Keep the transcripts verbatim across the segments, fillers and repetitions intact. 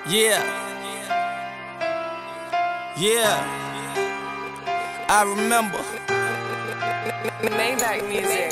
Yeah. Yeah. I remember. Maybach music.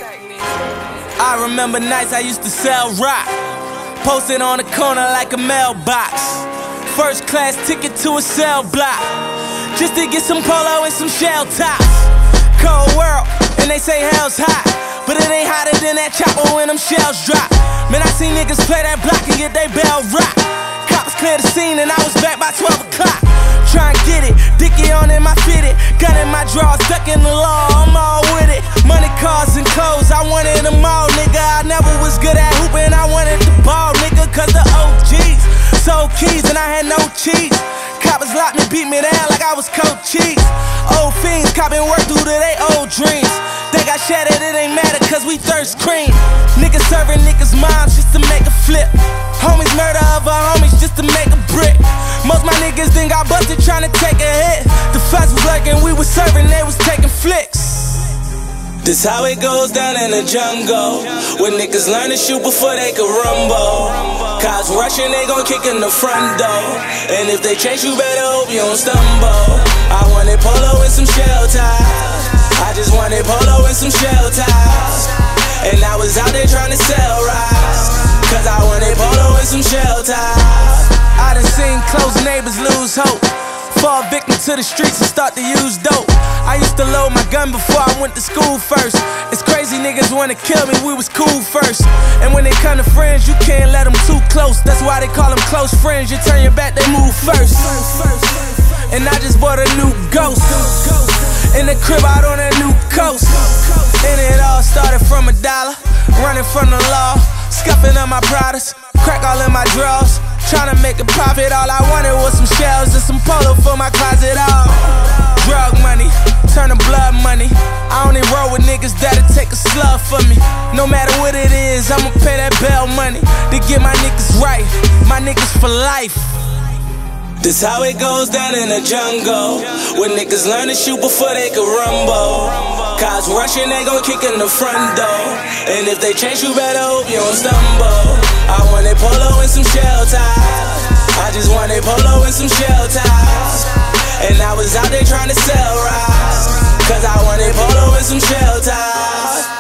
I remember nights I used to sell rock, posted on the corner like a mailbox. First class ticket to a cell block, just to get some polo and some shell tops. Cold world, and they say hell's hot, but it ain't hotter than that chopper when them shells drop. Man, I seen niggas play that block and get they bell rock. Cops clear the scene and I was back by twelve o'clock. Try and get it, dicky on in my fitted, gun in my drawers, stuck in the law, I'm all with it. Money, cars, and clothes, I wanted them all, nigga. I never was good at hooping, I wanted the ball, nigga. Cause the O Gs sold keys and I had no cheese. Coppers locked me, beat me down like I was Coach Cheese. Old fiends copping work through to they old dreams. They got shattered, it ain't matter cause we thirst cream. Niggas serving niggas' moms just to make a flip. Homies murder other homies just to make a brick. Most my niggas then got busted trying to take a hit. The fuzz was lurking, we was serving, they was taking flicks. This how it goes down in the jungle, when niggas learn to shoot before they can rumble. Cops rushing, they gon' kick in the front door, and if they chase you better hope you don't stumble. I wanted polo and some shell ties, I just wanted polo and some shell ties, and I was out there trying to sell rides, cause I wanted polo and some shell ties. I done seen close neighbors lose hope, fall victim to the streets and start to use dope. I used to load my gun before I went to school first. It's crazy niggas wanna kill me, we was cool first. And when they come to friends, you can't let them too close. That's why they call them close friends. You turn your back, they move first. And I just bought a new Ghost, in the crib out on a new coast. And it all started from a dollar, running from the law, scuffing up my products, crack all in my drawers, trying to make a profit. All I wanted was some shells and some polo for my closet. All drug money, turn to blood money. I only roll with niggas that'll take a slug for me. No matter what it is, I'ma pay that bail money to get my niggas right, my niggas for life. This how it goes down in the jungle, when niggas learn to shoot before they can rumble. Cops rushing, they gon' kick in the front door, and if they chase you better hope you don't stumble. I wanted polo and some shell ties, I just wanted polo and some shell ties, and I was out there trying to sell rides, cause I wanted polo and some shell ties.